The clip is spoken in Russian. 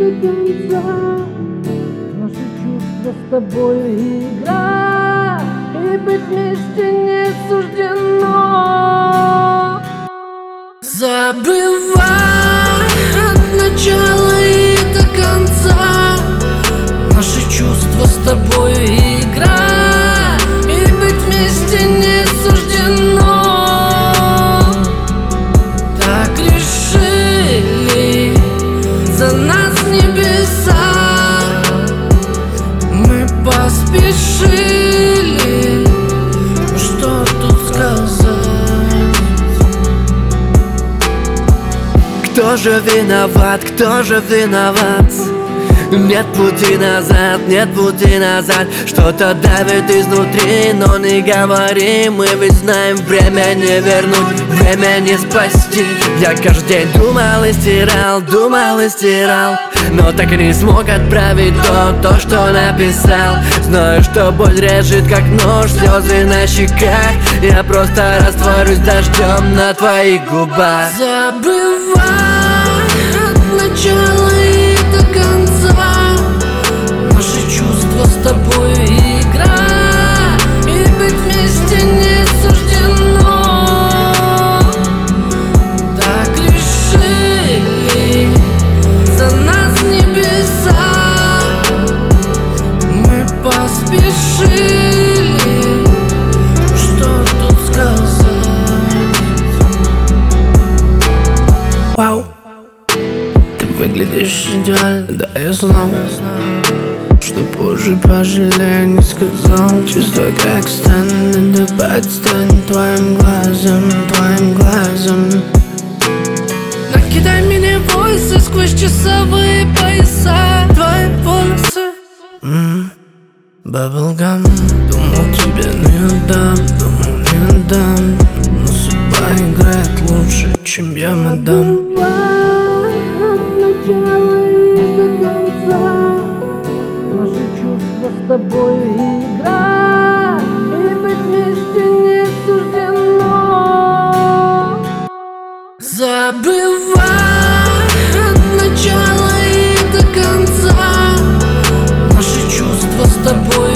до конца. Наши чувства с тобою игра, и быть вместе не суждено. Забывай от начала и до конца. Наши чувства с тобою игра, и быть вместе не суждено. Так решили за нас небеса, мы поспешили, что тут сказать? Кто же виноват, кто же виноват? Нет пути назад, нет пути назад. Что-то давит изнутри, но не говори. Мы ведь знаем, время не вернуть, время не спасти. Я каждый день думал и стирал, но так и не смог отправить то, что написал. Знаю, что боль режет, как нож, слезы на щеках. Я просто растворюсь дождем на твоих губах. Забывай от начала и до конца. Наши чувства с тобой игра, и быть вместе не суждено. Так решили за нас небеса, мы поспешили, что тут сказать? Вау, ты выглядишь идеально, да я знал, что позже пожалею, не сказал. Чувствую, как стану подстань твоим глазом. Накидай мне войсы сквозь часовые пояса. Твои волосы Bubblegum. Думал, тебе не отдам, но судьба играет лучше, чем я, мадам. от начала и до конца. Наши чувства с тобой игра, и быть вместе не суждено. Забывай от начала и до конца. Наши чувства с тобой